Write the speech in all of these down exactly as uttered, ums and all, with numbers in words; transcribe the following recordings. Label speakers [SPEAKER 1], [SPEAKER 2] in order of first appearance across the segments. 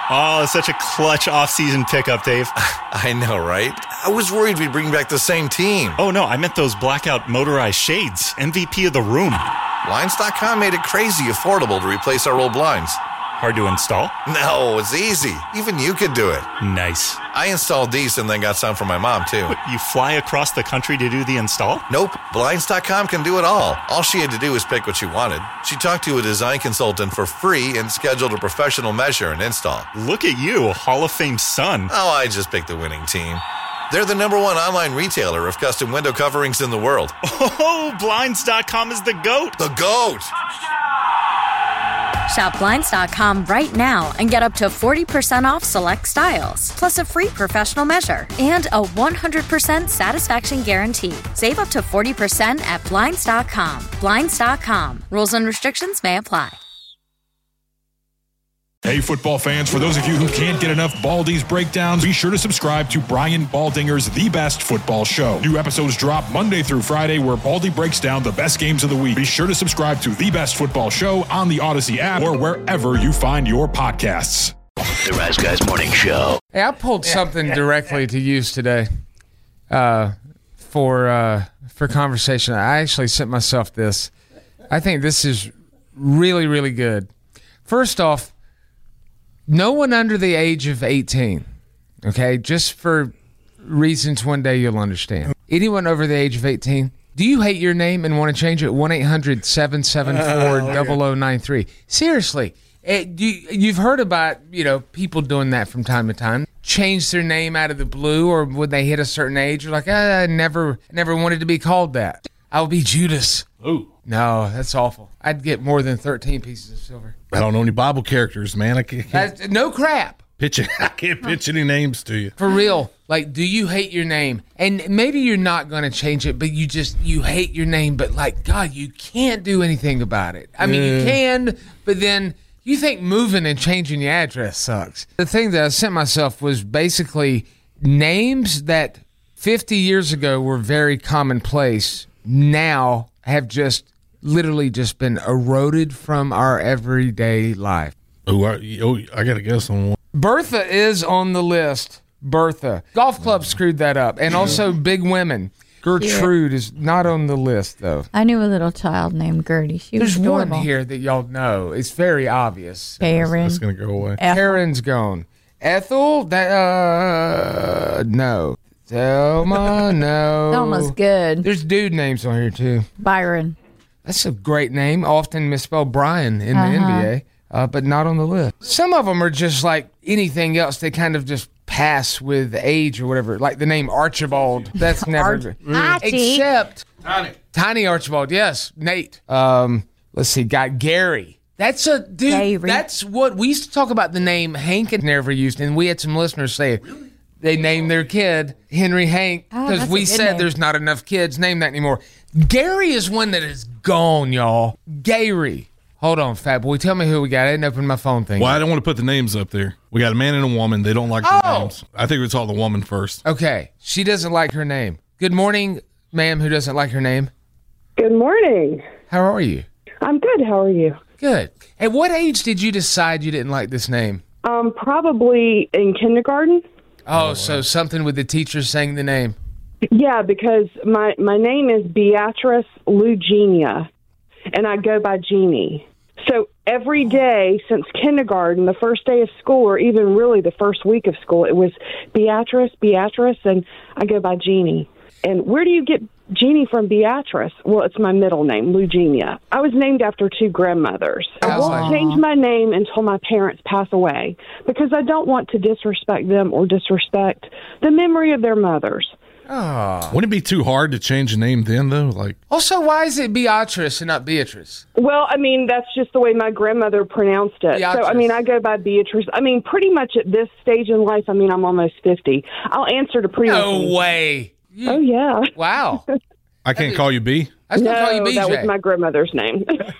[SPEAKER 1] Oh, it's such a clutch off-season pickup, Dave.
[SPEAKER 2] I know, right? I was worried we'd bring back the same team.
[SPEAKER 1] Oh, no, I meant those blackout motorized shades. M V P of the room.
[SPEAKER 2] Blinds dot com made it crazy affordable to replace our old blinds.
[SPEAKER 1] Hard to install?
[SPEAKER 2] No, it's easy. Even you could do it.
[SPEAKER 1] Nice.
[SPEAKER 2] I installed these and then got some for my mom, too.
[SPEAKER 1] What, you fly across the country to do the install?
[SPEAKER 2] Nope. Blinds dot com can do it all. All she had to do was pick what she wanted. She talked to a design consultant for free and scheduled a professional measure and install.
[SPEAKER 1] Look at you, Hall of Fame son.
[SPEAKER 2] Oh, I just picked the winning team. They're the number one online retailer of custom window coverings in the world.
[SPEAKER 1] Oh, Blinds dot com is the GOAT.
[SPEAKER 2] The GOAT!
[SPEAKER 3] Shop Blinds dot com right now and get up to forty percent off select styles, plus a free professional measure and a one hundred percent satisfaction guarantee. Save up to forty percent at Blinds dot com. Blinds dot com. Rules and restrictions may apply.
[SPEAKER 4] Hey, football fans, for those of you who can't get enough Baldy's breakdowns, be sure to subscribe to Brian Baldinger's The Best Football Show. New episodes drop Monday through Friday where Baldy breaks down the best games of the week. Be sure to subscribe to The Best Football Show on the Odyssey app or wherever you find your podcasts.
[SPEAKER 5] The Rise Guys Morning Show.
[SPEAKER 6] Hey, I pulled something directly to use today uh, for uh, for conversation. I actually sent myself this. I think this is really, really good. First off, no one under the age of eighteen, okay, just for reasons one day you'll understand. Anyone over the age of eighteen, do you hate your name and want to change it? one eight hundred seven seven four zero zero nine three. Seriously, it, you, you've heard about, you know, people doing that from time to time. Change their name out of the blue, or when they hit a certain age, you're like, ah, I never, never wanted to be called that. I'll be Judas.
[SPEAKER 7] Ooh.
[SPEAKER 6] No, that's awful. I'd get more than thirteen pieces of silver.
[SPEAKER 7] I don't know any Bible characters, man. I can't,
[SPEAKER 6] That's, no crap.
[SPEAKER 7] pitch it. I can't pitch any names to you.
[SPEAKER 6] For real. Like, do you hate your name? And maybe you're not going to change it, but you just, you hate your name. But, like, God, you can't do anything about it. I mean, you can, but then you think moving and changing your address sucks. The thing that I sent myself was basically names that fifty years ago were very commonplace now have just literally just been eroded from our everyday life.
[SPEAKER 7] Oh, I, oh, I got to guess on one.
[SPEAKER 6] Bertha is on the list. Bertha. Golf club screwed that up. And also Big Women. Gertrude is not on the list, though.
[SPEAKER 8] I knew a little child named Gertie. She
[SPEAKER 6] There's
[SPEAKER 8] was adorable.
[SPEAKER 6] one here that y'all know. It's very obvious.
[SPEAKER 8] Karen.
[SPEAKER 7] That's going to go away.
[SPEAKER 8] Ethel.
[SPEAKER 6] Karen's gone. Ethel? That, uh, no. Thelma, no.
[SPEAKER 8] Thelma's good.
[SPEAKER 6] There's dude names on here, too.
[SPEAKER 8] Byron.
[SPEAKER 6] That's a great name. Often misspelled Brian in
[SPEAKER 8] Uh-huh.
[SPEAKER 6] the N B A, uh, but not on the list. Some of them are just like anything else. They kind of just pass with age or whatever. Like the name Archibald. That's never.
[SPEAKER 8] Archie.
[SPEAKER 6] Except
[SPEAKER 7] Tiny.
[SPEAKER 6] Tiny Archibald. Yes, Nate. Um, let's see. Got Gary. That's a dude.
[SPEAKER 8] Gary.
[SPEAKER 6] That's what we used to talk about. The name Hank and never used, and we had some listeners say it. They named their kid Henry Hank
[SPEAKER 8] Oh,
[SPEAKER 6] because
[SPEAKER 8] that's
[SPEAKER 6] we
[SPEAKER 8] a good
[SPEAKER 6] said
[SPEAKER 8] name.
[SPEAKER 6] there's not enough kids named that anymore. Gary is one that is gone, y'all. Gary. Hold on, Fat Boy. Tell me who we got. I didn't open my phone thing.
[SPEAKER 7] Well, I don't want to put the names up there. We got a man and a woman. They don't like their
[SPEAKER 6] Oh.
[SPEAKER 7] names. I think we saw the woman first.
[SPEAKER 6] Okay. She doesn't like her name. Good morning, ma'am who doesn't like her name.
[SPEAKER 9] Good morning.
[SPEAKER 6] How are you?
[SPEAKER 9] I'm good. How are you?
[SPEAKER 6] Good. At what age did you decide you didn't like this name?
[SPEAKER 9] Um, probably in kindergarten.
[SPEAKER 6] Oh, so something with the teacher saying the name.
[SPEAKER 9] Yeah, because my my name is Beatrice Lugenia, and I go by Jeannie. So every day since kindergarten, the first day of school, or even really the first week of school, it was Beatrice, Beatrice, and I go by Jeannie. And where do you get Jeannie from Beatrice? Well, it's my middle name, Lugenia. I was named after two grandmothers. I
[SPEAKER 6] Sounds
[SPEAKER 9] won't
[SPEAKER 6] like-
[SPEAKER 9] change my name until my parents pass away because I don't want to disrespect them or disrespect the memory of their mothers.
[SPEAKER 6] Oh.
[SPEAKER 7] Wouldn't it be too hard to change a name then, though? Like,
[SPEAKER 6] Also, why is it Beatrice and not Beatrice?
[SPEAKER 9] Well, I mean, that's just the way my grandmother pronounced it. So, I mean, I go by Beatrice. I mean, pretty much at this stage in life, I mean, I'm almost fifty. I'll answer to pretty
[SPEAKER 6] No
[SPEAKER 9] much.
[SPEAKER 6] way. You-
[SPEAKER 9] Oh, yeah.
[SPEAKER 6] Wow.
[SPEAKER 7] I can't call you B?
[SPEAKER 6] I was going to call you
[SPEAKER 9] No,
[SPEAKER 6] B J.
[SPEAKER 9] that was my grandmother's name.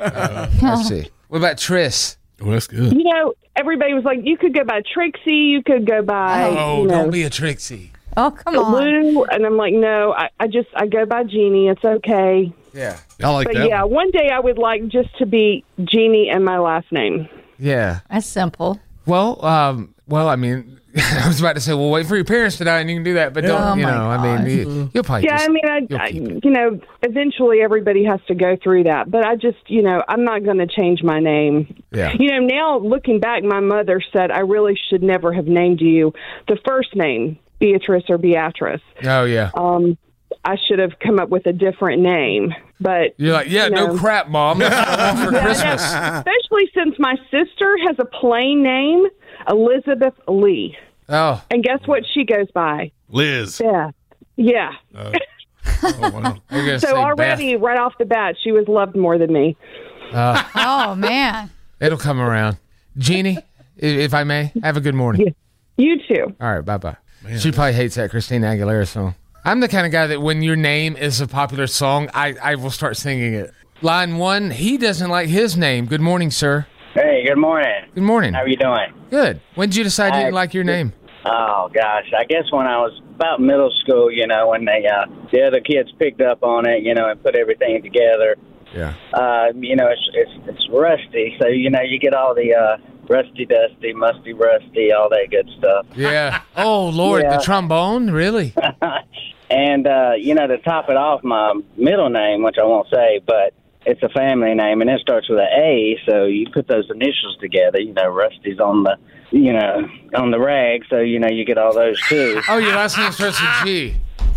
[SPEAKER 6] I see. What about Triss?
[SPEAKER 7] Well, that's good.
[SPEAKER 9] You know, everybody was like, you could go by Trixie, you could go by,
[SPEAKER 6] Oh,
[SPEAKER 9] you know,
[SPEAKER 6] don't be a Trixie.
[SPEAKER 8] Oh, come on.
[SPEAKER 9] Lou, and I'm like, no, I, I just, I go by Jeannie. It's okay.
[SPEAKER 6] Yeah.
[SPEAKER 7] I like
[SPEAKER 9] But
[SPEAKER 7] that.
[SPEAKER 9] yeah, one day I would like just to be Jeannie and my last name.
[SPEAKER 6] Yeah.
[SPEAKER 8] That's simple.
[SPEAKER 6] Well, um, Well, I mean, I was about to say, well, wait for your parents to die and you can do that, but
[SPEAKER 8] Oh,
[SPEAKER 6] don't, you
[SPEAKER 8] my
[SPEAKER 6] know, I mean, you, you'll probably
[SPEAKER 9] Yeah,
[SPEAKER 6] just,
[SPEAKER 9] I mean, I,
[SPEAKER 6] you'll
[SPEAKER 9] I,
[SPEAKER 6] keep it.
[SPEAKER 9] you know, eventually everybody has to go through that. But I just, you know, I'm not going to change my name.
[SPEAKER 6] Yeah.
[SPEAKER 9] You know, now looking back, my mother said I really should never have named you the first name, Beatrice or Beatrice.
[SPEAKER 6] Oh, yeah.
[SPEAKER 9] Um, I should have come up with a different name. But
[SPEAKER 6] You're like, yeah,
[SPEAKER 9] you
[SPEAKER 6] no
[SPEAKER 9] know.
[SPEAKER 6] crap, Mom. That's what I want for
[SPEAKER 9] Yeah,
[SPEAKER 6] Christmas.
[SPEAKER 9] especially since my sister has a plain name, Elizabeth Lee.
[SPEAKER 6] Oh,
[SPEAKER 9] And guess what she goes by?
[SPEAKER 7] Liz.
[SPEAKER 9] Yeah. Yeah.
[SPEAKER 7] Oh, wow.
[SPEAKER 6] you're gonna
[SPEAKER 9] So
[SPEAKER 6] say
[SPEAKER 9] already,
[SPEAKER 6] Beth.
[SPEAKER 9] right off the bat, she was loved more than me.
[SPEAKER 8] Oh, man.
[SPEAKER 6] It'll come around. Jeannie, i- if I may, have a good morning.
[SPEAKER 9] You too.
[SPEAKER 6] All right, bye-bye. She probably hates that Christina Aguilera song. I'm the kind of guy that when your name is a popular song, I, I will start singing it. Line one, he doesn't like his name. Good morning, sir.
[SPEAKER 10] Hey, good morning.
[SPEAKER 6] Good morning.
[SPEAKER 10] How are you doing?
[SPEAKER 6] Good. When did you decide you
[SPEAKER 10] I-
[SPEAKER 6] didn't like your name?
[SPEAKER 10] Oh, gosh. I guess when I was about middle school, you know, when they, uh, the other kids picked up on it, you know, and put everything together,
[SPEAKER 6] Yeah.
[SPEAKER 10] uh, you know, it's, it's, it's rusty. So, you know, you get all the uh, rusty, dusty, musty, rusty, all that good stuff.
[SPEAKER 6] Yeah. Oh, Lord,
[SPEAKER 10] Yeah.
[SPEAKER 6] the trombone? Really?
[SPEAKER 10] And, uh, you know, to top it off, my middle name, which I won't say, but it's a family name, and it starts with an A, so you put those initials together. You know, Rusty's on the, you know, on the rag, so, you know, you get all those, too.
[SPEAKER 6] Oh, your last name starts with G.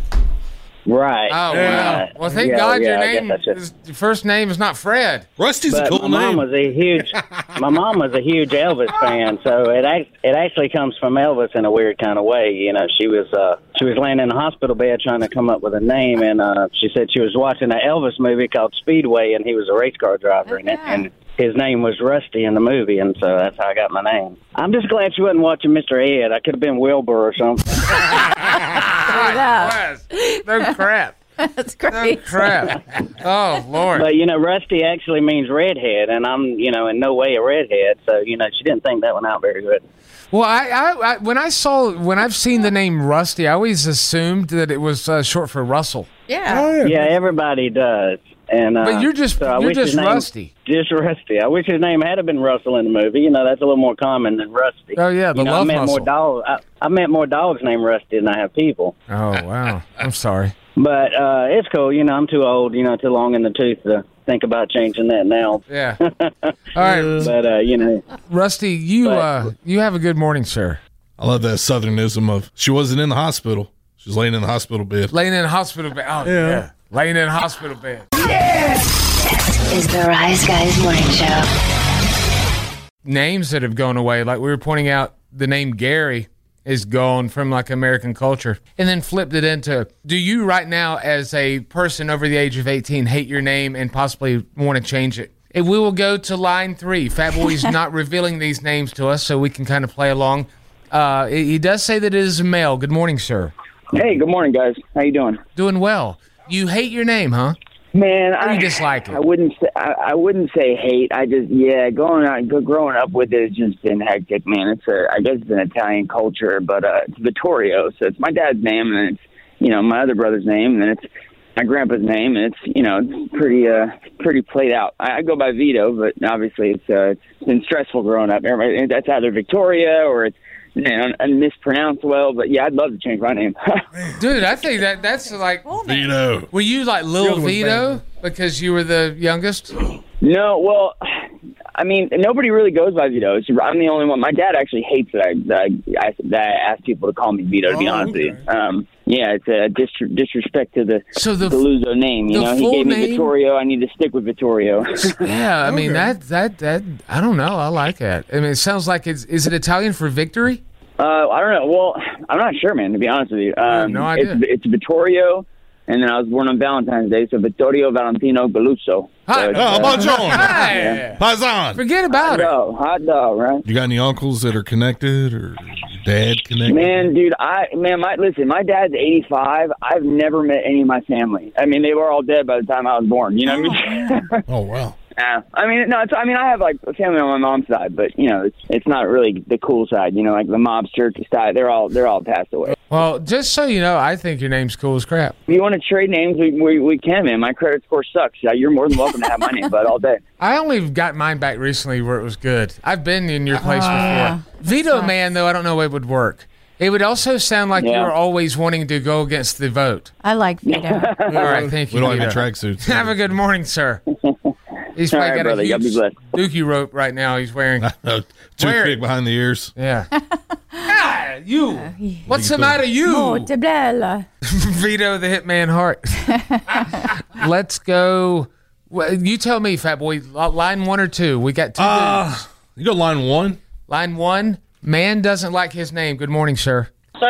[SPEAKER 10] Right.
[SPEAKER 6] Oh,
[SPEAKER 10] Yeah.
[SPEAKER 6] wow. Well, thank
[SPEAKER 10] Yeah,
[SPEAKER 6] God
[SPEAKER 10] yeah,
[SPEAKER 6] your
[SPEAKER 10] I guess
[SPEAKER 6] name,
[SPEAKER 10] that's it.
[SPEAKER 6] is, your first name is not Fred.
[SPEAKER 7] Rusty's
[SPEAKER 10] But
[SPEAKER 7] a cool
[SPEAKER 10] my mom
[SPEAKER 7] name.
[SPEAKER 10] was a huge, my mom was a huge Elvis fan, so it act- it actually comes from Elvis in a weird kind of way. You know, she was uh, she was laying in a hospital bed trying to come up with a name, and uh, she said she was watching an Elvis movie called Speedway, and he was a race car driver in it, and his name was Rusty in the movie, and so that's how I got my name. I'm just glad she wasn't watching Mister Ed. I could have been Wilbur or something.
[SPEAKER 8] up.
[SPEAKER 6] No crap.
[SPEAKER 8] That's
[SPEAKER 6] No
[SPEAKER 8] great.
[SPEAKER 6] crap. Oh, Lord.
[SPEAKER 10] But, you know, Rusty actually means redhead, and I'm, you know, in no way a redhead, so, you know, she didn't think that one out very good.
[SPEAKER 6] Well, I, I, I when I saw when I've seen the name Rusty, I always assumed that it was uh, short for Russell.
[SPEAKER 8] Yeah.
[SPEAKER 10] Yeah, everybody does. And uh,
[SPEAKER 6] But you're just
[SPEAKER 10] so I
[SPEAKER 6] you're
[SPEAKER 10] wish his
[SPEAKER 6] just
[SPEAKER 10] name-
[SPEAKER 6] Rusty.
[SPEAKER 10] Just Rusty. I wish his name had been Russell in the movie. You know, that's a little more common than Rusty.
[SPEAKER 6] Oh yeah, the
[SPEAKER 10] you know,
[SPEAKER 6] love
[SPEAKER 10] I met
[SPEAKER 6] muscle.
[SPEAKER 10] more dogs. I, I met more dogs named Rusty than I have people.
[SPEAKER 6] Oh wow, I'm sorry.
[SPEAKER 10] But uh, it's cool. You know, I'm too old. You know, too long in the tooth to think about changing that now.
[SPEAKER 6] Yeah. All right,
[SPEAKER 10] But uh, you know,
[SPEAKER 6] Rusty, you
[SPEAKER 10] But-
[SPEAKER 6] uh, you have a good morning, sir.
[SPEAKER 7] I love that southernism of she wasn't in the hospital. She was laying in the hospital bed.
[SPEAKER 6] Laying in a hospital bed. Oh yeah. Laying in a hospital bed.
[SPEAKER 11] Is the Rise Guys Morning Show.
[SPEAKER 6] Names that have gone away, like we were pointing out, the name Gary is gone from like American culture, and then flipped it into, do you right now as a person over the age of eighteen hate your name and possibly want to change it? And we will go to line three. Fat Boy's not revealing these names to us, so we can kind of play along. Uh, he does say that it is a male. Good morning, sir.
[SPEAKER 12] Hey, good morning, guys. How you doing?
[SPEAKER 6] Doing well. You hate your name, huh?
[SPEAKER 12] Man,
[SPEAKER 6] Or
[SPEAKER 12] I
[SPEAKER 6] you dislike it?
[SPEAKER 12] I wouldn't say I, I wouldn't say hate. I just yeah, going on growing up with it has just been hectic, man. It's a I guess it's an Italian culture, but uh, it's Vittorio, so it's my dad's name, and it's you know my other brother's name, and it's my grandpa's name, and it's you know it's pretty uh pretty played out. I, I go by Vito, but obviously it's uh, it's been stressful growing up. Everybody, that's either Victoria or it's you know and mispronounced well, but yeah, I'd love to change my name.
[SPEAKER 6] Dude, I think that that's like
[SPEAKER 7] Vito.
[SPEAKER 6] Were you like
[SPEAKER 12] The
[SPEAKER 6] Lil
[SPEAKER 12] other one's
[SPEAKER 6] Vito because you were the youngest?
[SPEAKER 12] No, well, I mean, nobody really goes by Vito. It's, I'm the only one. My dad actually hates that I that I, I, that I ask people to call me Vito. To be
[SPEAKER 6] Oh,
[SPEAKER 12] honest with you, um, yeah, it's a dis- disrespect to the
[SPEAKER 6] so the
[SPEAKER 12] Luzo name. You
[SPEAKER 6] the
[SPEAKER 12] know, he
[SPEAKER 6] full
[SPEAKER 12] gave me
[SPEAKER 6] name-
[SPEAKER 12] Vittorio. I need to stick with Vittorio.
[SPEAKER 6] Yeah, I mean that that that I don't know. I like that. I mean, it sounds like it's is it Italian for victory?
[SPEAKER 12] Uh, I don't know. Well, I'm not sure, man. To be honest with you, um,
[SPEAKER 6] no idea.
[SPEAKER 12] It's, it's Vittorio, and then I was born on Valentine's Day, so Vittorio Valentino Galuzzo.
[SPEAKER 6] Hi.
[SPEAKER 12] So it's,
[SPEAKER 7] Oh,
[SPEAKER 12] uh,
[SPEAKER 7] buongiorno.
[SPEAKER 6] Hey,
[SPEAKER 7] Paisan.
[SPEAKER 6] forget about
[SPEAKER 12] hot
[SPEAKER 6] it.
[SPEAKER 12] dog, hot dog, right?
[SPEAKER 7] You got any uncles that are connected or your dad connected?
[SPEAKER 12] Man, dude, I man, my listen, my dad's eighty-five. I've never met any of my family. I mean, they were all dead by the time I was born. You know what I mean?
[SPEAKER 7] Oh, wow.
[SPEAKER 12] Yeah, I mean, no, it's, I mean, I have like a family on my mom's side, but you know, it's it's not really the cool side. You know, like the mobster side, they're all they're all passed away.
[SPEAKER 6] Well, just so you know, I think your name's cool as crap.
[SPEAKER 12] If you want to trade names, we, we we can, man. My credit score sucks. Yeah, you're more than welcome to have my name, bud, all day.
[SPEAKER 6] I only got mine back recently where it was good. I've been in your place
[SPEAKER 8] Oh,
[SPEAKER 6] before.
[SPEAKER 8] yeah.
[SPEAKER 6] Veto Man, though, I don't know if it would work. It would also sound like
[SPEAKER 12] Yeah.
[SPEAKER 6] you were always wanting to go against the vote.
[SPEAKER 8] I like Vito.
[SPEAKER 6] All right, thank you.
[SPEAKER 7] We don't have
[SPEAKER 6] Vito.
[SPEAKER 7] any tracksuits.
[SPEAKER 6] Have a good morning, sir. He's
[SPEAKER 12] All
[SPEAKER 6] probably
[SPEAKER 12] right,
[SPEAKER 6] got
[SPEAKER 12] brother.
[SPEAKER 6] a
[SPEAKER 12] Y'all be
[SPEAKER 6] huge
[SPEAKER 12] blessed.
[SPEAKER 6] dookie rope right now he's wearing.
[SPEAKER 7] Uh, Toothpick behind the ears.
[SPEAKER 6] Yeah. Ah, you. What's the matter, you?
[SPEAKER 8] Oh, t'es belle.
[SPEAKER 6] Vito the Hitman Hart. Let's go. Well, you tell me, Fat Boy. Line one or two? We got two.
[SPEAKER 7] Uh,
[SPEAKER 6] dudes.
[SPEAKER 7] you go line one.
[SPEAKER 6] Line one. Man doesn't like his name. Good morning, sir.
[SPEAKER 13] So,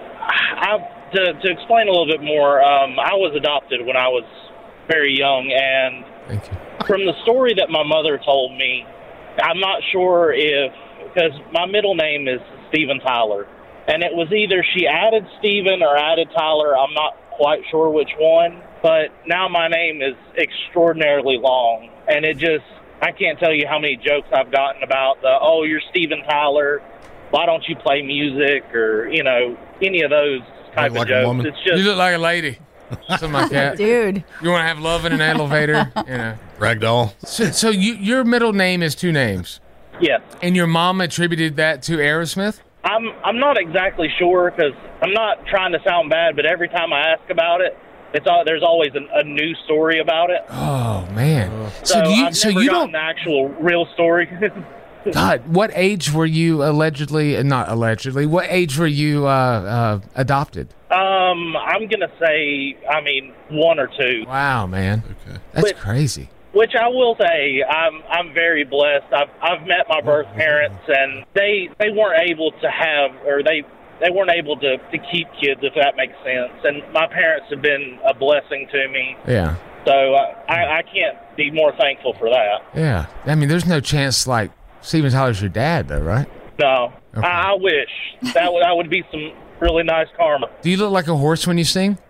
[SPEAKER 13] I, to, to explain a little bit more, um, I was adopted when I was very young, and
[SPEAKER 6] Thank you.
[SPEAKER 13] from the story that my mother told me, I'm not sure if, because my middle name is Steven Tyler, and it was either she added Steven or added Tyler. I'm not quite sure which one, but now my name is extraordinarily long, and it just, I can't tell you how many jokes I've gotten about the, oh, you're Steven Tyler, why don't you play music, or, you know, any of those type
[SPEAKER 7] Like
[SPEAKER 13] of
[SPEAKER 7] a
[SPEAKER 13] jokes.
[SPEAKER 7] woman.
[SPEAKER 13] It's just,
[SPEAKER 6] You look like a lady. Something like that.
[SPEAKER 8] Dude.
[SPEAKER 6] You want to have love in an elevator? You know.
[SPEAKER 7] Ragdoll.
[SPEAKER 6] So, so you, your middle name is two names,
[SPEAKER 13] yes.
[SPEAKER 6] and your mom attributed that to Aerosmith?
[SPEAKER 13] I'm I'm not exactly sure because I'm not trying to sound bad, but every time I ask about it, it's all, there's always an, a new story about it.
[SPEAKER 6] Oh man!
[SPEAKER 13] So,
[SPEAKER 6] So, do you?
[SPEAKER 13] I've
[SPEAKER 6] So
[SPEAKER 13] never
[SPEAKER 6] you
[SPEAKER 13] gotten
[SPEAKER 6] don't?
[SPEAKER 13] the actual real story.
[SPEAKER 6] God, what age were you allegedly? uh, Not allegedly. What age were you uh, uh, adopted?
[SPEAKER 13] um, I'm gonna say, I mean, one or two.
[SPEAKER 6] Wow, man,
[SPEAKER 7] Okay.
[SPEAKER 6] that's
[SPEAKER 13] But-
[SPEAKER 6] crazy.
[SPEAKER 13] Which I will say, I'm I'm very blessed. I've I've met my birth parents, and they they weren't able to have, or they they weren't able to, to keep kids, if that makes sense. And my parents have been a blessing to me.
[SPEAKER 6] Yeah,
[SPEAKER 13] So uh, I I can't be more thankful for that.
[SPEAKER 6] yeah. I mean, there's no chance like Steven Tyler's your dad, though, right?
[SPEAKER 13] No,
[SPEAKER 6] Okay.
[SPEAKER 13] I, I wish that would that would be some really nice karma.
[SPEAKER 6] Do you look like a horse when you sing?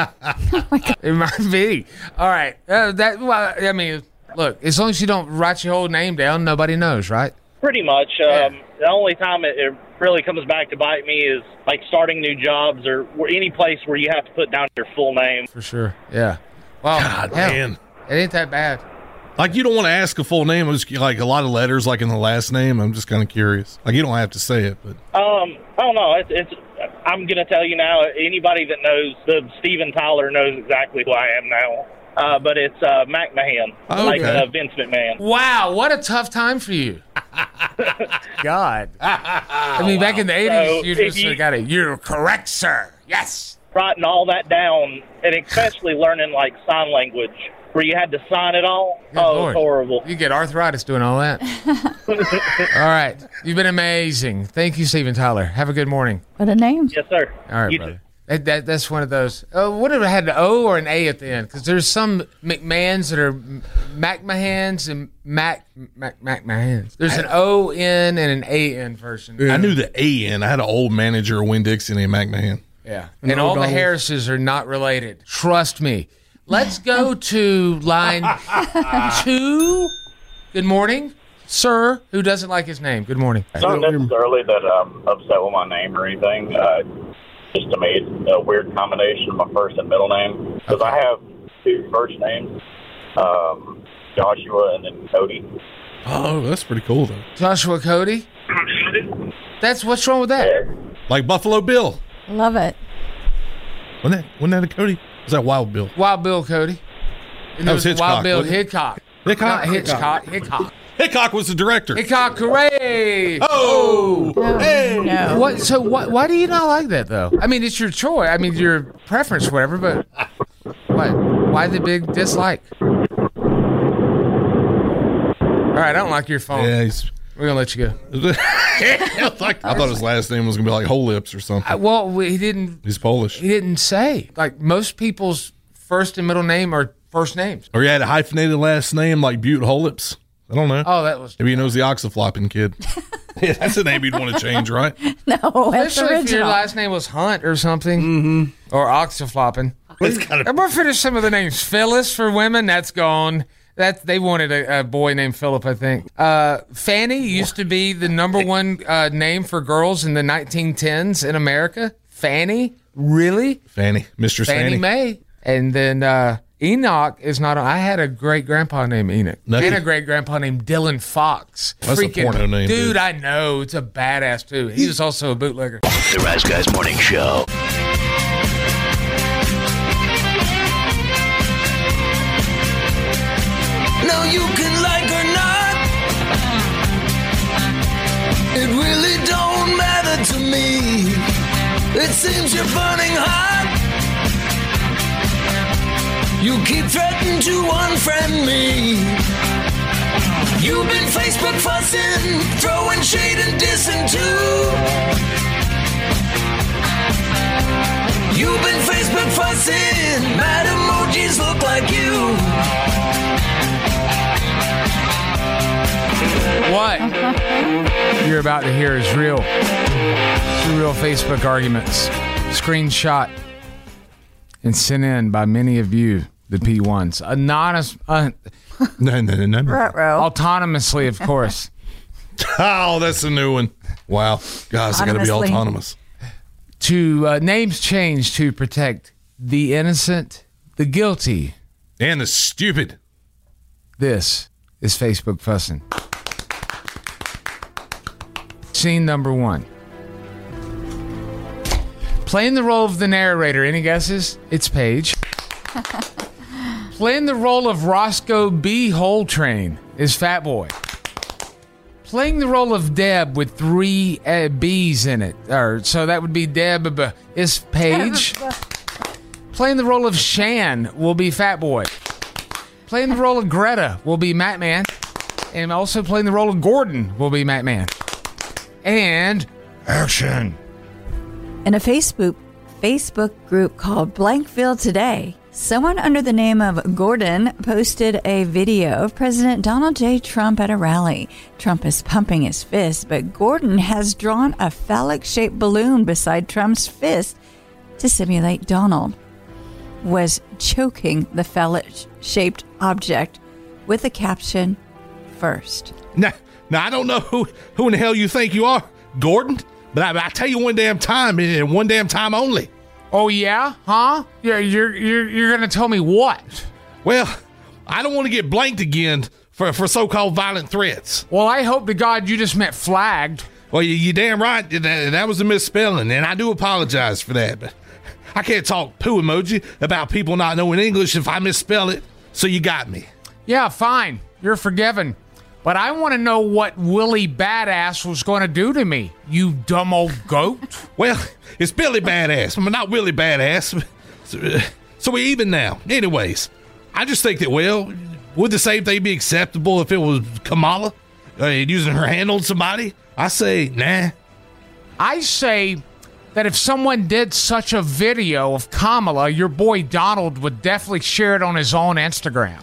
[SPEAKER 6] It might be. All right. Uh, that. Well, I mean, look. As long as you don't write your whole name down, nobody knows, right?
[SPEAKER 13] Pretty much.
[SPEAKER 6] Yeah.
[SPEAKER 13] Um, the only time it, it really comes back to bite me is like starting new jobs or where- any place where you have to put down your full name.
[SPEAKER 6] For sure. Yeah. Well,
[SPEAKER 7] God,
[SPEAKER 6] hell,
[SPEAKER 7] man.
[SPEAKER 6] it ain't that bad.
[SPEAKER 7] Like, you don't want to ask a full name. It's like a lot of letters, like in the last name. I'm just kind of curious. Like, you don't have to say it, but
[SPEAKER 13] Um, I don't know. It's, it's. I'm gonna tell you now. Anybody that knows the Steven Tyler knows exactly who I am now. Uh, but it's uh, McMahon,
[SPEAKER 7] Oh,
[SPEAKER 13] like
[SPEAKER 7] okay.
[SPEAKER 13] uh, Vince McMahon.
[SPEAKER 6] Wow, what a tough time for you. God. I mean, back in the eighties,
[SPEAKER 13] So,
[SPEAKER 6] you
[SPEAKER 13] if
[SPEAKER 6] just
[SPEAKER 13] you-
[SPEAKER 6] got it. You're correct, sir. Yes.
[SPEAKER 13] Writing all that down, and especially learning like sign language, where you had to sign it all.
[SPEAKER 6] Good
[SPEAKER 13] oh,
[SPEAKER 6] Lord.
[SPEAKER 13] it's horrible.
[SPEAKER 6] You get arthritis doing all that. All right. You've been amazing. Thank you, Steven Tyler. Have a good morning.
[SPEAKER 8] What a name.
[SPEAKER 13] Yes, sir.
[SPEAKER 6] All right,
[SPEAKER 13] You
[SPEAKER 6] brother. That, that, that's one of those. Oh, what if it had an O or an A at the end? Because there's some McMahons that are M- McMahons and Mac Mac McMahons. There's an O N and an A N version.
[SPEAKER 7] I knew the A in. I had an old manager of Winn Dixie named McMahon.
[SPEAKER 6] Yeah, and all the Harrises are not related. Trust me. Let's go to line two. Good morning, sir. Who doesn't like his name? Good morning.
[SPEAKER 14] It's not necessarily that I'm upset with my name or anything. Uh, just to me, it's a weird combination of my first and middle name. Because I have two first names, um, Joshua and then Cody.
[SPEAKER 7] Oh, that's pretty cool, though.
[SPEAKER 6] Joshua Cody. That's what's wrong with that?
[SPEAKER 7] Like Buffalo Bill.
[SPEAKER 8] Love it.
[SPEAKER 7] Wasn't that, wasn't that a Cody? Was that Wild Bill?
[SPEAKER 6] Wild Bill Cody. And
[SPEAKER 7] That was
[SPEAKER 6] there
[SPEAKER 7] Hitchcock,
[SPEAKER 6] Wild Bill
[SPEAKER 7] wasn't it?
[SPEAKER 6] Hickok.
[SPEAKER 7] Hickok?
[SPEAKER 6] Not Hitchcock. Hickok.
[SPEAKER 7] Hickok was the director.
[SPEAKER 6] Hickok, hooray!
[SPEAKER 7] Oh,
[SPEAKER 8] hey! No.
[SPEAKER 6] What? So why? Why do you not like that though? I mean, it's your choice. I mean, your preference, whatever. But what? Why the big dislike? All right, I don't like your phone.
[SPEAKER 7] Yeah, he's.
[SPEAKER 6] We're gonna let you go.
[SPEAKER 7] I thought his last name was gonna be like Whole Lips or something.
[SPEAKER 6] I, well, we- he didn't.
[SPEAKER 7] He's Polish.
[SPEAKER 6] He didn't say. Like most people's first and middle name are first names.
[SPEAKER 7] Or he had a hyphenated last name like Butte Whole Lips. I don't know.
[SPEAKER 6] Oh, that was.
[SPEAKER 7] Maybe he knows the oxaflopping kid. Yeah, that's a name you'd want to change, right?
[SPEAKER 8] No, that's
[SPEAKER 6] Especially if your
[SPEAKER 8] original.
[SPEAKER 6] last name was Hunt or something, mm-hmm. or Oxaflopping.
[SPEAKER 7] It's gotta-
[SPEAKER 6] I'm gonna finish some of the names. Phyllis for women, that's gone. That they wanted a, a boy named Philip, I think. Uh, Fanny used to be the number one uh, name for girls in the nineteen tens in America. Fanny, really?
[SPEAKER 7] Fanny, Mistress
[SPEAKER 6] Fannie
[SPEAKER 7] Fanny.
[SPEAKER 6] Mae. And then uh, Enoch is not. I had a great grandpa named Enoch,
[SPEAKER 7] No,
[SPEAKER 6] and
[SPEAKER 7] you-
[SPEAKER 6] a great grandpa named Dylan Fox.
[SPEAKER 7] That's a porno name,
[SPEAKER 6] dude,
[SPEAKER 7] dude.
[SPEAKER 6] I know it's a badass too. He was also a bootlegger.
[SPEAKER 5] The Rise Guys Morning Show.
[SPEAKER 15] No, you can like or not. It really don't matter to me. It seems you're burning hot. You keep threatening to unfriend me. You've been Facebook fussing, throwing shade and dissing too. You've been Facebook fussing, bad emojis look like you.
[SPEAKER 6] What you're about to hear is real. Two real Facebook arguments. Screenshot and sent in by many of you, the P ones. Anonymous, uh,
[SPEAKER 7] no, no, no, no.
[SPEAKER 6] autonomously, of course.
[SPEAKER 7] Oh, that's a new one. Wow. Guys, I got to be
[SPEAKER 8] Autonomously.
[SPEAKER 7] autonomous.
[SPEAKER 6] To uh, names changed to protect the innocent, the guilty.
[SPEAKER 7] And the stupid.
[SPEAKER 6] This is Facebook fussing. Scene number one. Playing the role of the narrator. Any guesses? It's Paige. Playing the role of Roscoe B. Holtrain is Fat Boy. Playing the role of Deb with three uh, B's in it, or so that would be Deb, uh, is Paige. Playing the role of Shan will be Fat Boy. Playing the role of Greta will be Matt Man. And also playing the role of Gordon will be Matt Man. And action.
[SPEAKER 8] In a Facebook Facebook group called Blankville Today, someone under the name of Gordon posted a video of President Donald J. Trump at a rally. Trump is pumping his fist, but Gordon has drawn a phallic-shaped balloon beside Trump's fist to simulate Donald was choking the phallic-shaped object with the caption, "First."
[SPEAKER 7] Now, now I don't know who, who in the hell you think you are, Gordon, but I, I tell you one damn time and one damn time only.
[SPEAKER 6] Oh yeah, huh? You're you're you're, you're gonna tell me what?
[SPEAKER 7] Well, I don't want to get blanked again for for so-called violent threats.
[SPEAKER 6] Well, I hope to God you just meant flagged.
[SPEAKER 7] Well, you, you damn right. That, that was a misspelling, and I do apologize for that. But I can't talk poo emoji about people not knowing English if I misspell it. So you got me.
[SPEAKER 6] Yeah, fine. You're forgiven. But I want to know what Willie Badass was going to do to me, you dumb old goat.
[SPEAKER 7] Well, it's Billy Badass. I'm not Willie Badass. So, so we're even now. Anyways, I just think that, well, would the same thing be acceptable if it was Kamala uh, using her hand on somebody? I say, nah.
[SPEAKER 6] I say that if someone did such a video of Kamala, your boy Donald would definitely share it on his own Instagram.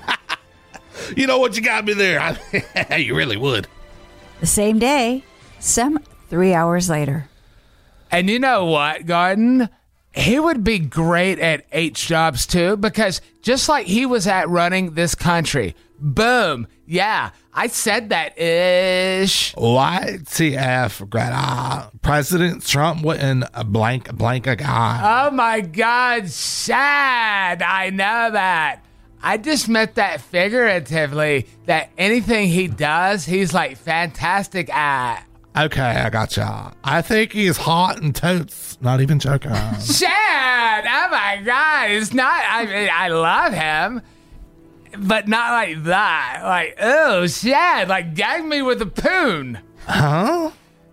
[SPEAKER 7] You know what? You got me there. You really would.
[SPEAKER 8] The same day, some three hours later.
[SPEAKER 6] And you know what, Garden? He would be great at H jobs too, because just like he was at running this country, boom, yeah, I said that ish.
[SPEAKER 7] Y T F, Greta. President Trump wasn't a blank, blank a guy.
[SPEAKER 6] Oh my God, sad. I know that. I just meant that figuratively, that anything he does, he's like fantastic at.
[SPEAKER 7] Okay, I gotcha. I think he's hot and totes. Not even joking.
[SPEAKER 6] Sad. Oh my God. It's not, I mean, I love him, but not like that. Like, oh, Shad, like gag me with a poon.
[SPEAKER 7] Huh?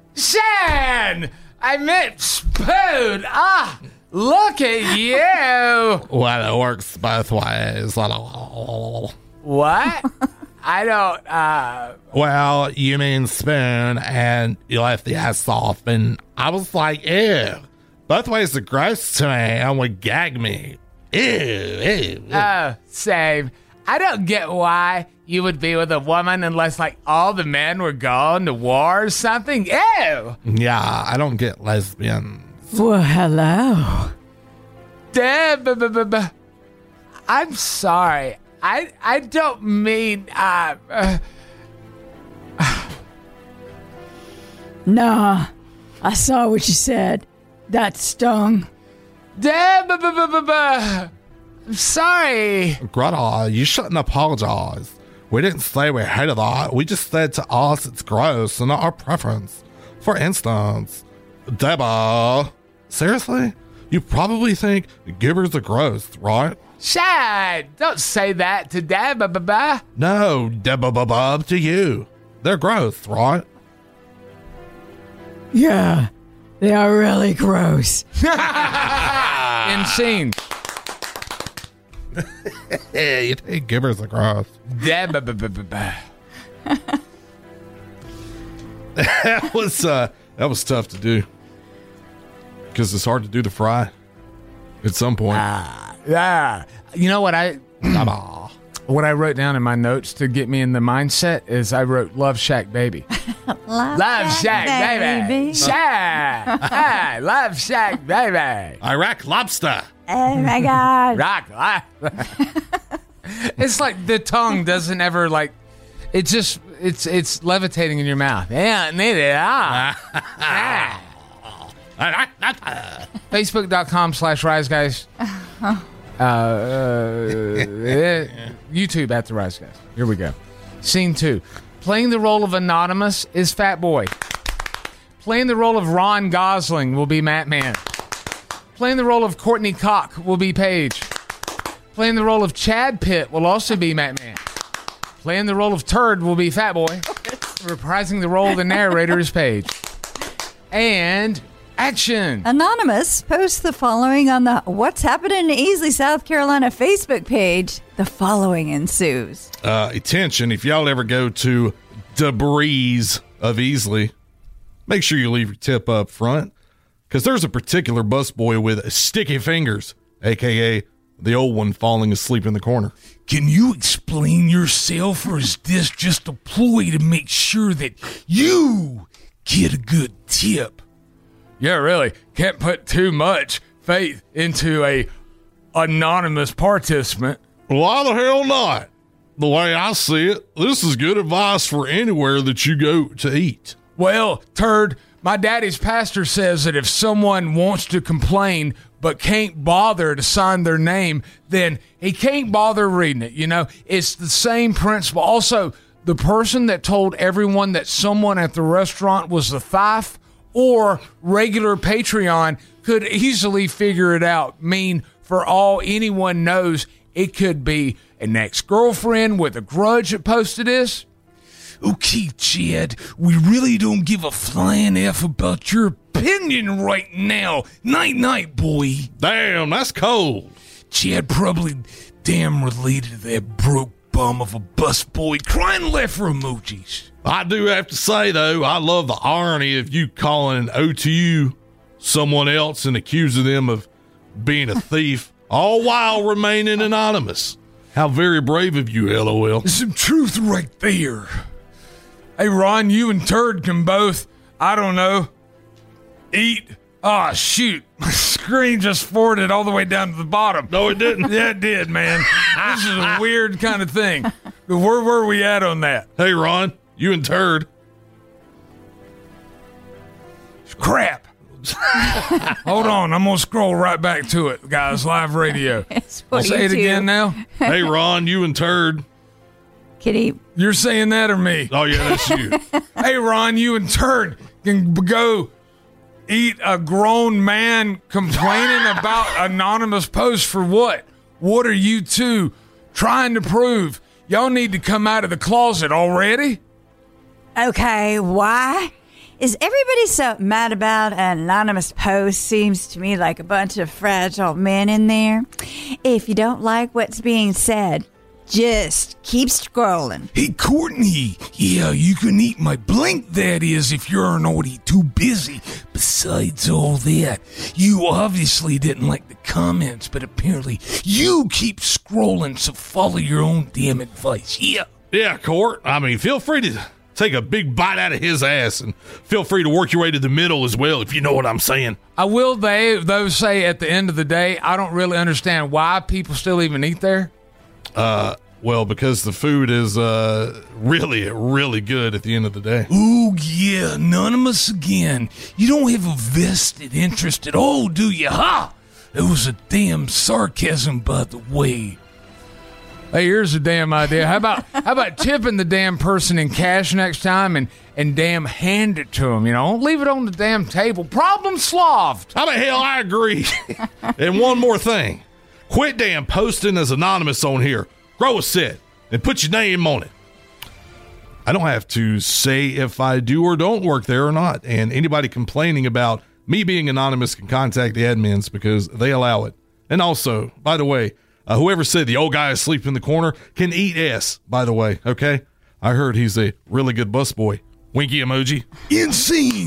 [SPEAKER 6] Shad! I meant spoon. Ah, look at you.
[SPEAKER 7] Well, it works both ways.
[SPEAKER 6] What? I don't, uh...
[SPEAKER 7] Well, you mean spoon, and you left the S off, and I was like, ew. Both ways are gross to me and would gag me. Ew, ew, ew.
[SPEAKER 6] Oh, same. I don't get why you would be with a woman unless, like, all the men were gone to war or something. Ew!
[SPEAKER 7] Yeah, I don't get lesbians.
[SPEAKER 8] Well, hello.
[SPEAKER 6] Deb, I'm sorry. I I don't mean. Uh, uh,
[SPEAKER 8] Nah, I saw what you said. That stung.
[SPEAKER 6] I'm sorry.
[SPEAKER 7] Greta, you shouldn't apologize. We didn't say we hated that. We just said to us it's gross and not our preference. For instance, Deborah. Seriously? You probably think gibbers are gross, right?
[SPEAKER 6] Shad, don't say that to Dad.
[SPEAKER 7] No, Deborah, to you. They're gross, right?
[SPEAKER 8] Yeah, they are really gross.
[SPEAKER 6] In scene.
[SPEAKER 7] Yeah, you think gibbers are gross. That was uh, that was tough to do because it's hard to do the fry at some point.
[SPEAKER 6] Ah, yeah. You know what I what I wrote down in my notes to get me in the mindset is I wrote Love Shack Baby.
[SPEAKER 8] Love,
[SPEAKER 6] Love Shack, baby.
[SPEAKER 8] baby.
[SPEAKER 6] Shack. Hey, Love Shack Baby.
[SPEAKER 7] Iraq lobster.
[SPEAKER 8] Oh my God.
[SPEAKER 6] Rock. It's like the tongue doesn't ever like. It just it's it's levitating in your mouth. Yeah, need it. Ah. Facebook.com slash Rise Guys. Uh, uh, YouTube at the Rise Guys. Here we go. Scene two. Playing the role of Anonymous is Fat Boy. Playing the role of Ron Gosling will be Matt Man. Playing the role of Courtney Cock will be Paige. Playing the role of Chad Pitt will also be Matt Man. Playing the role of Turd will be Fat Boy. Reprising the role of the narrator is Paige. And action.
[SPEAKER 8] Anonymous posts the following on the What's Happening in Easley, South Carolina Facebook page. The following ensues.
[SPEAKER 7] Uh, attention, if y'all ever go to Debris of Easley, make sure you leave your tip up front because there's a particular busboy with sticky fingers, a k a the old one falling asleep in the corner.
[SPEAKER 16] Can you explain yourself, or is this just a ploy to make sure that you get a good tip?
[SPEAKER 6] Yeah, really. Can't put too much faith into a anonymous participant.
[SPEAKER 7] Why the hell not? The way I see it, this is good advice for anywhere that you go to eat.
[SPEAKER 6] Well, Turd, my daddy's pastor says that if someone wants to complain but can't bother to sign their name, then he can't bother reading it. You know, it's the same principle. Also, the person that told everyone that someone at the restaurant was the thief or regular Patreon could easily figure it out. Mean, for all anyone knows, it could be an ex-girlfriend with a grudge that posted this.
[SPEAKER 16] Okay, Chad, we really don't give a flying F about your opinion right now. Night-night, boy.
[SPEAKER 7] Damn, that's cold.
[SPEAKER 16] Chad probably damn related to that broke bum of a busboy crying laughter emojis.
[SPEAKER 7] I do have to say, though, I love the irony of you calling O T U someone else and accusing them of being a thief, all while remaining anonymous. How very brave of you, LOL.
[SPEAKER 16] Some truth right there.
[SPEAKER 6] Hey, Ron, you and Turd can both, I don't know, eat. Ah, oh, shoot. My screen just forwarded all the way down to the bottom.
[SPEAKER 7] No, it didn't.
[SPEAKER 6] Yeah, it did, man. This is a weird kind of thing. But where were we at on that?
[SPEAKER 7] Hey, Ron, you and Turd.
[SPEAKER 6] Crap. Hold on. I'm going to scroll right back to it, guys. Live radio. I'll say it again now.
[SPEAKER 7] Hey, Ron, you and Turd.
[SPEAKER 8] Kitty.
[SPEAKER 6] You're saying that or me?
[SPEAKER 7] Oh, yeah, that's you.
[SPEAKER 6] Hey, Ron, you and Turd can go eat a grown man complaining about anonymous posts for what? What are you two trying to prove? Y'all need to come out of the closet already?
[SPEAKER 8] Okay, why? Is everybody so mad about an anonymous post? Seems to me like a bunch of fragile men in there. If you don't like what's being said, just keep scrolling.
[SPEAKER 16] Hey, Courtney. Yeah, you can eat my blink, that is, if you're already too busy. Besides all that, you obviously didn't like the comments, but apparently you keep scrolling, so follow your own damn advice. Yeah.
[SPEAKER 7] Yeah, Court. I mean, feel free to take a big bite out of his ass, and feel free to work your way to the middle as well, if you know what I'm saying.
[SPEAKER 6] I will, they, though, say at the end of the day, I don't really understand why people still even eat there.
[SPEAKER 7] Uh, Well, because the food is uh, really, really good at the end of the day.
[SPEAKER 16] Ooh, yeah, Anonymous again. You don't have a vested interest at all, do you? Ha! It was a damn sarcasm, by the way.
[SPEAKER 6] Hey, here's a damn idea. How about how about tipping the damn person in cash next time and, and damn hand it to them, you know? Don't leave it on the damn table. Problem solved.
[SPEAKER 7] How the hell I agree. And one more thing. Quit damn posting as anonymous on here. Grow a set and put your name on it. I don't have to say if I do or don't work there or not. And anybody complaining about me being anonymous can contact the admins because they allow it. And also, by the way, uh, whoever said the old guy asleep in the corner can eat S, by the way, okay? I heard he's a really good busboy. Winky emoji.
[SPEAKER 16] Insane.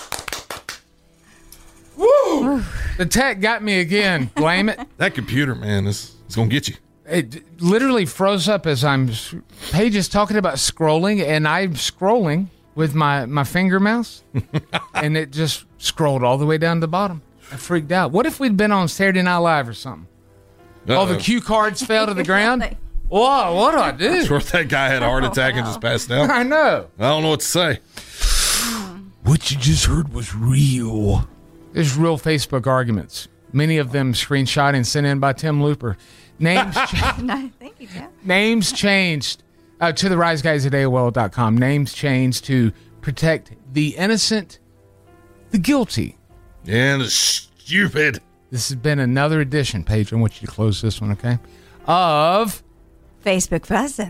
[SPEAKER 6] Woo! The tech got me again. Blame it.
[SPEAKER 7] That computer, man, is it's going to get you.
[SPEAKER 6] It literally froze up as I'm Paige is talking about scrolling, and I'm scrolling with my, my finger mouse, and it just scrolled all the way down to the bottom. I freaked out. What if we'd been on Saturday Night Live or something? Uh-oh. All the cue cards fell to the ground. Whoa, what do I do?
[SPEAKER 7] Sure, that guy had a heart attack and just passed out.
[SPEAKER 6] I know.
[SPEAKER 7] I don't know what to say.
[SPEAKER 16] What you just heard was real.
[SPEAKER 6] There's real Facebook arguments. Many of them screenshot and sent in by Tim Looper. Names, cha-
[SPEAKER 8] no, thank you, Tim.
[SPEAKER 6] Names changed uh, to the rise guys at A O L dot com. Names changed to protect the innocent, the guilty.
[SPEAKER 7] And the stupid.
[SPEAKER 6] This has been another edition, Paige. I want you to close this one, okay? Of
[SPEAKER 8] Facebook Fuzzin'.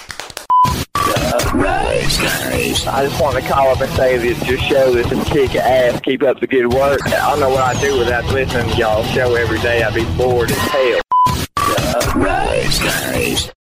[SPEAKER 17] Rise guys. I just want to call up and say that your show is some kick ass. Keep up the good work. I don't know what I'd do without listening to y'all's show every day. I'd be bored as hell. Rise guys.